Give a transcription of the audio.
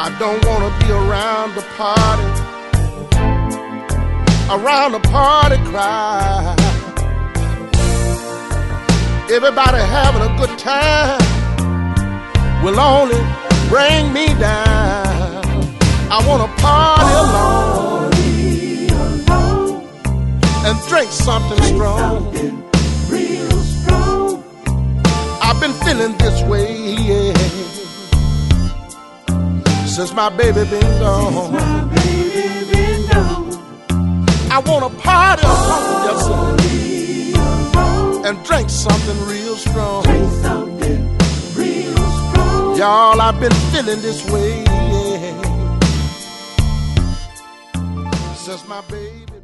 I don't want to be around the party cry. Everybody having a good time will only bring me down. I want to party alone and drink something strong. Real strong. I've been feeling this way, yeah, since my baby been gone. I want to party alone, yes sir, and drink something real strong. Y'all, I've been feeling this way, yeah, since my baby